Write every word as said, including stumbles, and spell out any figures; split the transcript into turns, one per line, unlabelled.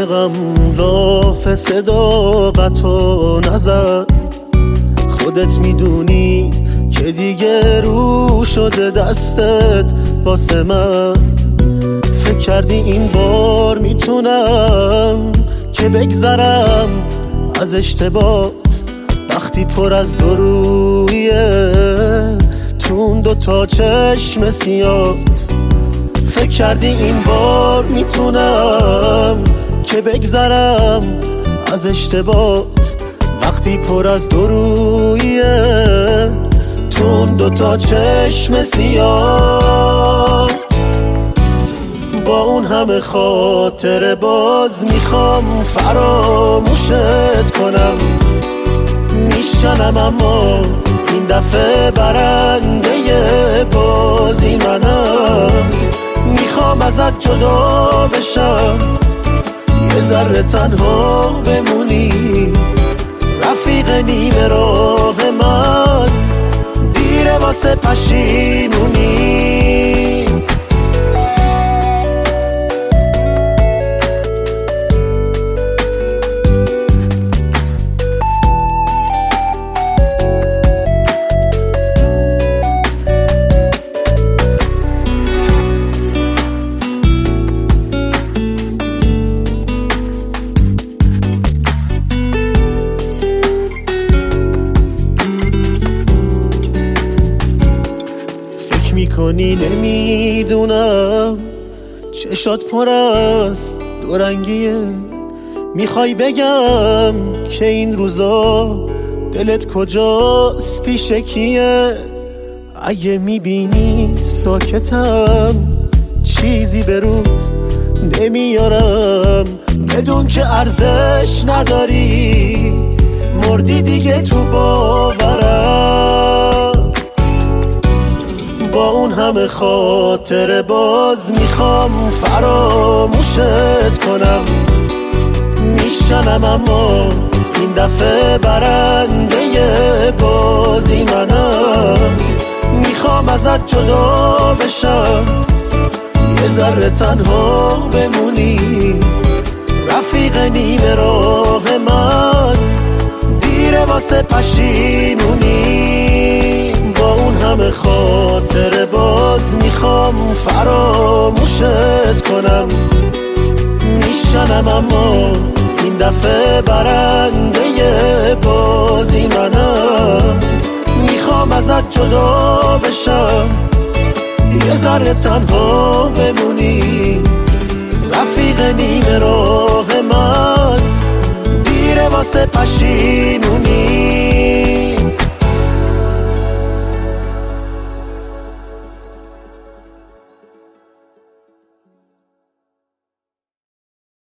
عاشقم لاف صداقتو نزد، خودت میدونی که دیگه رو شده دستت واسه من. فکر کردی این بار میتونم که بگذرم از اشتباهات، وقتی پر از درویه تون دو تا چشم سیاد. فکر کردی این بار میتونم که بگذرم از اشتباهات، وقتی پر از درویه تون دو تا چشم سیاد. با اون همه خاطر باز میخوام فراموشت کنم، میشکنم اما این دفعه برنده بازی منم. میخوام ازت جدا بشم، یه ذره تنها بمونی، رفیق نیمه راه من، دیره واسه پشیمونی. میکنی نمیدونم چشات پر از دورنگیه، میخوای بگم که این روزا دلت کجاست پیش کیه. اگه میبینی ساکتم چیزی به رود نمیارم، بدون که ارزش نداری، مردی دیگه تو باورم. با اون همه خاطر باز میخوام فراموشت کنم، میشکنم اما این دفعه برنده بازی منم. میخوام ازت جدا بشم، یه ذره تنها بمونی، رفیق نیمه راه من، دیره واسه پشیمونی. با اون همه خاطر باز میخوام فراموشت کنم، میشکنم اما این دفعه برنده بازی منم. میخوام ازت جدا بشم، یه ذره تنها بمونی، رفیق نیمه راه من، دیره واسه پشیمونی.